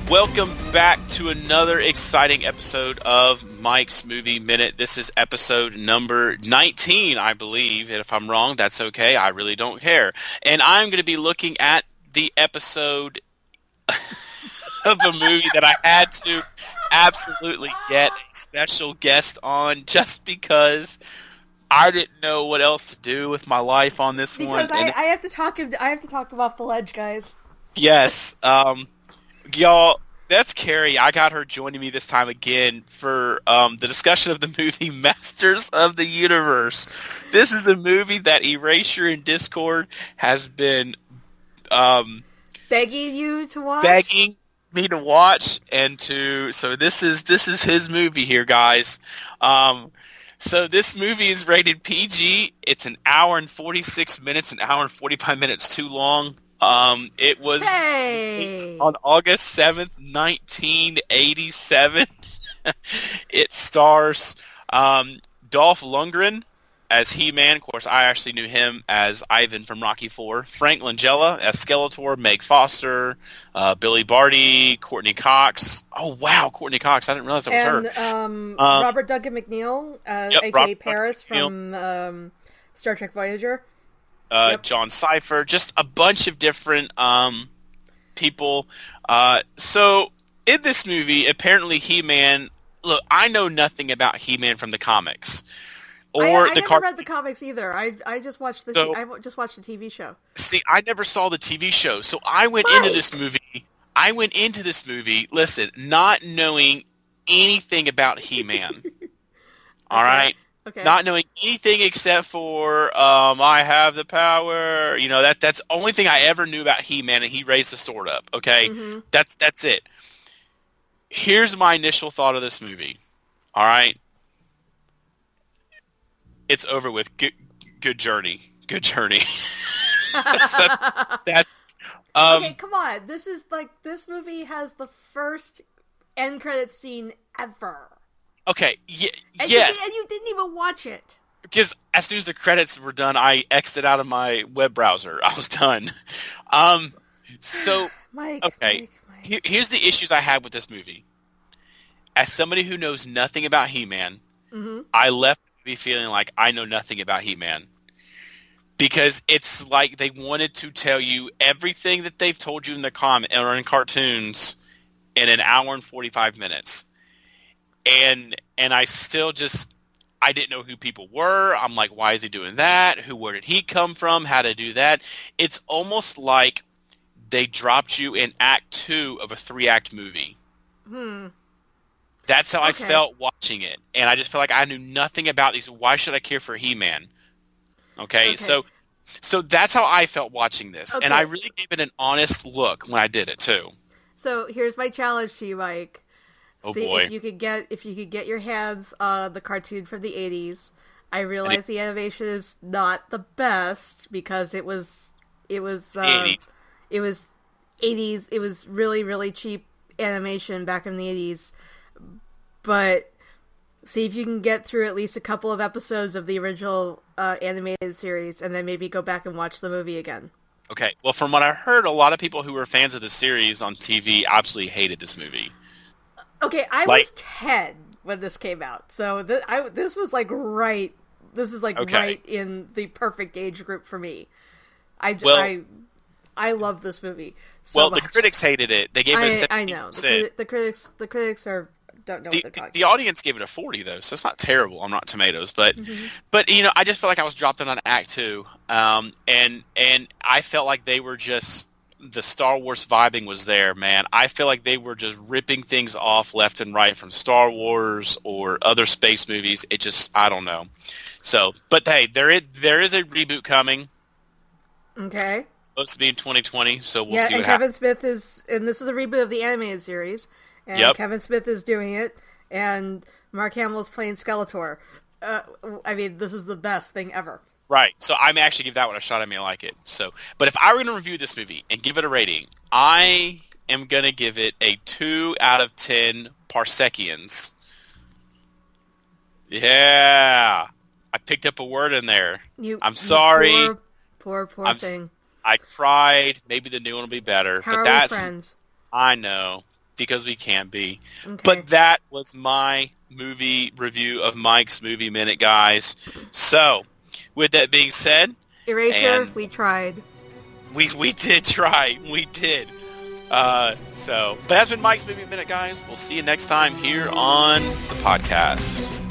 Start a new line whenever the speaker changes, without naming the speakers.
Welcome back to another exciting episode of Mike's Movie Minute. This is episode number 19, I believe. And if I'm wrong, that's okay. I really don't care. And I'm going to be looking at the episode of a movie that I had to absolutely get a special guest on just because I didn't know what else to do with my life on this one.
Because I have to talk about The Ledge, guys.
Yes. Y'all, that's Carrie. I got her joining me this time again for the discussion of the movie Masters of the Universe. This is a movie that Erasure in Discord has been
begging you to watch?
Begging me to watch and to... So this is his movie here, guys. So this movie is rated PG. It's an hour and 46 minutes, an hour and 45 minutes too long. It was on August 7th, 1987. It stars Dolph Lundgren as He-Man. Of course, I actually knew him as Ivan from Rocky IV. Frank Langella as Skeletor. Meg Foster, Billy Barty, Courtney Cox. Oh, wow, Courtney Cox. I didn't realize that was her.
And Robert Duncan McNeil, a.k.a.
Robert
Paris from Star Trek Voyager.
John Cypher, just a bunch of different people. So in this movie, apparently He-Man... Look, I know nothing about He-Man from the comics.
I never read the comics either. I just watched the TV show.
See, I never saw the TV show, so I went into this movie, listen, not knowing anything about He-Man. All right?
Okay.
Not knowing anything except for I have the power. You know, that's the only thing I ever knew about He-Man, and he raised the sword up. Okay, That's it. Here's my initial thought of this movie. All right, it's over with. Good journey. Good journey. Okay,
come on. This movie has the first end credits scene ever.
Okay, yes.
And you didn't even watch it.
Because as soon as the credits were done, I exited out of my web browser. I was done.
Mike.
Here's the issues I had with this movie. As somebody who knows nothing about He-Man, I left the movie feeling like I know nothing about He-Man. Because it's like they wanted to tell you everything that they've told you in the comic or in cartoons in an hour and 45 minutes. And I still I didn't know who people were. I'm like, why is he doing that? Where did he come from? How to do that? It's almost like they dropped you in Act 2 of a 3-act movie. That's how I felt watching it. And I just felt like I knew nothing about these. Why should I care for He-Man? Okay. So that's how I felt watching this.
Okay.
And I really gave it an honest look when I did it, too.
So here's my challenge to you, Mike.
Oh,
See
boy.
if you could get your hands on the cartoon from the 80s. I realize the animation is not the best because it was 80s. It was 80s. It was really, really cheap animation back in the 80s. But see if you can get through at least a couple of episodes of the original animated series and then maybe go back and watch the movie again.
Okay. Well, from what I heard, a lot of people who were fans of the series on TV absolutely hated this movie.
Okay, I was 10 when this came out, so this was right. This is right in the perfect age group for me. I love this movie so much.
The critics hated it. They gave it a 70%.
I know the critics don't know what they're talking about.
The audience gave it a 40 though, so it's not terrible on Rotten Tomatoes. But I just felt like I was dropped in on Act 2, and I felt like they were just. The Star Wars vibing was there, man. I feel like they were just ripping things off left and right from Star Wars or other space movies. It just, I don't know. So, but hey, there is a reboot coming.
Okay.
It's supposed to be in 2020, so we'll see what happens.
Yeah, and Kevin Smith and this is a reboot of the animated series, and Kevin Smith is doing it, and Mark Hamill is playing Skeletor. I mean, this is the best thing ever.
Right, so I'm actually give that one a shot. I may like it. So, but if I were going to review this movie and give it a rating, I am going to give it a 2 out of 10 parsekians. Yeah, I picked up a word in there. I'm sorry.
Poor thing.
I cried. Maybe the new one will be better.
How
but
are we friends?
I know. because we can be.
Okay.
But that was my movie review of Mike's Movie Minute, guys. So, with that being said...
Erasure, we tried.
We did try. We did. But that's been Mike's Movie Minute, guys. We'll see you next time here on the podcast.